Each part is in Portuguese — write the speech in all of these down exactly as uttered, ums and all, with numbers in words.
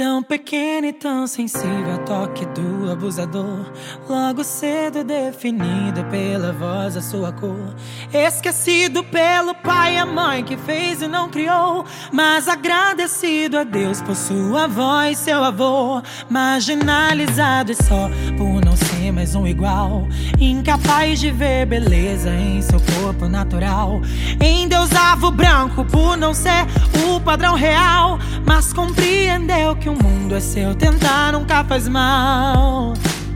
Tão pequeno e tão sensível ao toque do abusador, logo cedo definido pela voz a sua cor. Esquecido pelo pai e a mãe que fez e não criou, mas agradecido a Deus por sua avó e seu avô. Marginalizado e só por não ser mais um igual, incapaz de ver beleza em seu corpo natural. Endeusava o branco por não ser o padrão real, mas compreendeu que o mundo é seu, tentar nunca faz mal.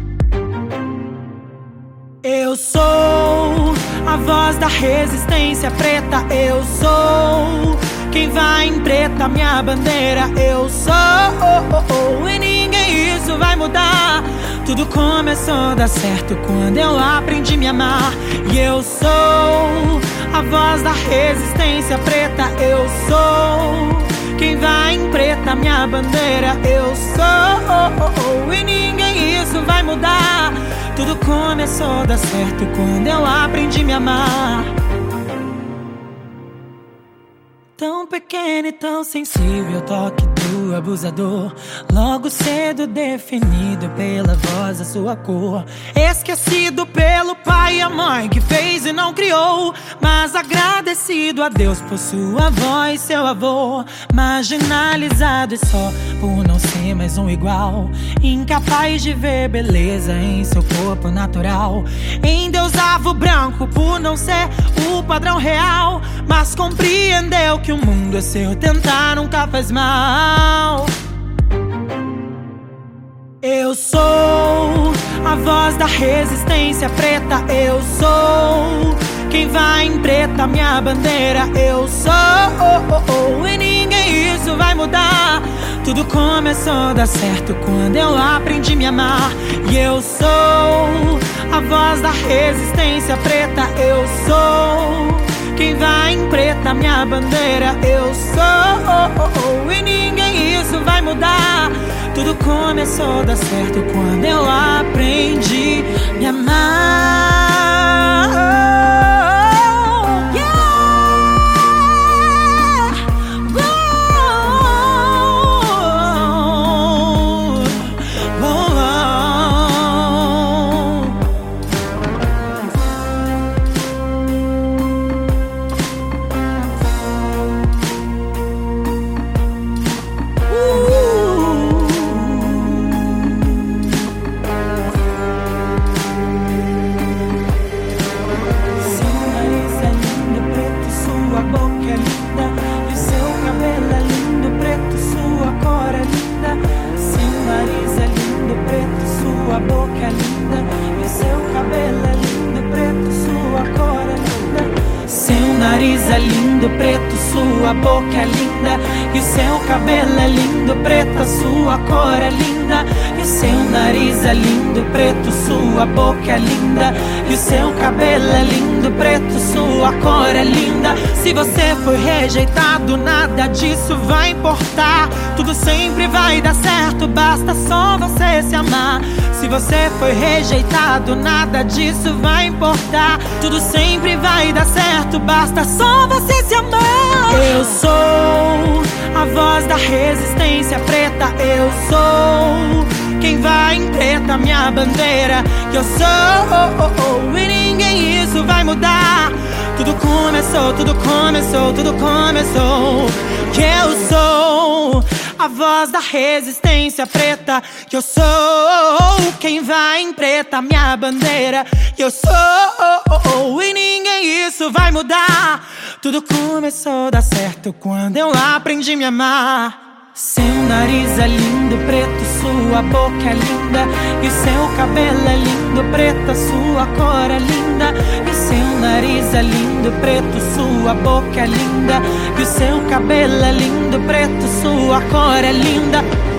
Eu sou a voz da resistência preta. Eu sou quem vai em preta, minha bandeira. Eu sou, oh, oh, oh, e ninguém isso vai mudar. Tudo começou a dar certo quando eu aprendi a me amar. E eu sou a voz da resistência preta. Eu sou quem vai em preta, minha bandeira. Eu sou, oh, oh, oh, e ninguém isso vai mudar. Tudo começou a dar certo quando eu aprendi a me amar. Tão pequeno e tão sensível ao toque do abusador, logo cedo definido pela voz a sua cor. Esquecido pelo pai e a mãe que fez e não criou, mas agradecido a Deus por sua avó e seu avô. Marginalizado e só por não ser mais um igual, incapaz de ver beleza em seu corpo natural. Endeusava o branco por não ser o padrão real, mas compreendeu que o mundo é seu, tentar nunca faz mal. Eu sou a voz da resistência preta. Eu sou quem vai em preta, minha bandeira. Eu sou, oh, oh, oh, e ninguém isso vai mudar. Tudo começou a dar certo quando eu aprendi a me amar. E eu sou a voz da resistência preta. Eu sou quem vai em preta, minha bandeira. Eu sou, oh, oh, oh, e ninguém isso vai mudar. Tudo começou a dar certo quando eu aprendi a me amar. Nariz é lindo, preto, sua boca é linda. E o seu cabelo é lindo, preto, sua cor é linda. E o seu nariz é lindo, preto, sua boca é linda. E o seu cabelo é lindo, preto, sua cor é linda. Se você foi rejeitado, nada disso vai importar. Tudo sempre vai dar certo, basta só você se amar. Se você foi rejeitado, nada disso vai importar. Tudo sempre vai dar certo, basta só você se amar. Eu sou a voz da resistência preta. Eu sou quem vai em preta, minha bandeira. Eu sou, oh, oh, oh, e ninguém isso vai mudar. Tudo começou, tudo começou, tudo começou. Que eu sou a voz da resistência preta. Que eu sou quem vai em preta, minha bandeira. Eu sou, oh, oh, oh, e ninguém isso vai mudar. Tudo começou a dar certo quando eu aprendi a me amar. Seu nariz é lindo, preto, sua boca é linda. E o seu cabelo é lindo, preto, sua cor é linda. E o seu nariz é lindo, preto, sua boca é linda. E o seu cabelo é lindo, preto, sua cor é linda.